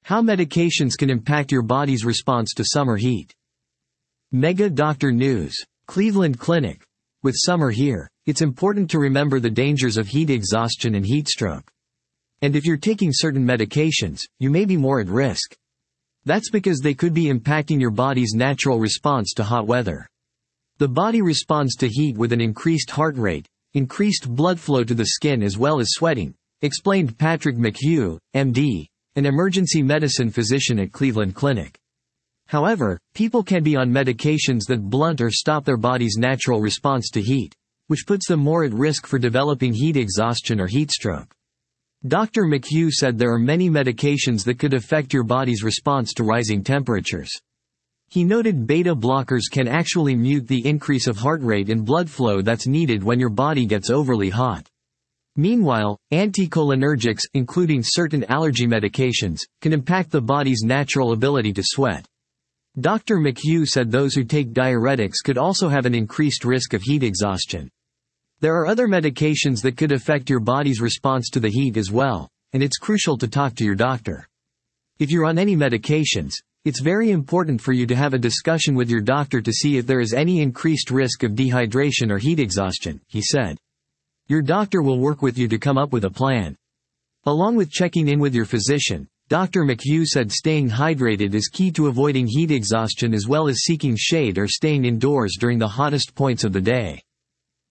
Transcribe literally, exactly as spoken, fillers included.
How medications can impact your body's response to summer heat. Mega Doctor News. Cleveland Clinic. With summer here, it's important to remember the dangers of heat exhaustion and heat stroke. And if you're taking certain medications, you may be more at risk. That's because they could be impacting your body's natural response to hot weather. The body responds to heat with an increased heart rate, increased blood flow to the skin as well as sweating, explained Patrick McHugh, M D, an emergency medicine physician at Cleveland Clinic. However, people can be on medications that blunt or stop their body's natural response to heat, which puts them more at risk for developing heat exhaustion or heat stroke. Doctor McHugh said there are many medications that could affect your body's response to rising temperatures. He noted beta blockers can actually mute the increase of heart rate and blood flow that's needed when your body gets overly hot. Meanwhile, anticholinergics, including certain allergy medications, can impact the body's natural ability to sweat. Doctor McHugh said those who take diuretics could also have an increased risk of heat exhaustion. There are other medications that could affect your body's response to the heat as well, and it's crucial to talk to your doctor. If you're on any medications, it's very important for you to have a discussion with your doctor to see if there is any increased risk of dehydration or heat exhaustion, he said. Your doctor will work with you to come up with a plan. Along with checking in with your physician, Doctor McHugh said staying hydrated is key to avoiding heat exhaustion as well as seeking shade or staying indoors during the hottest points of the day.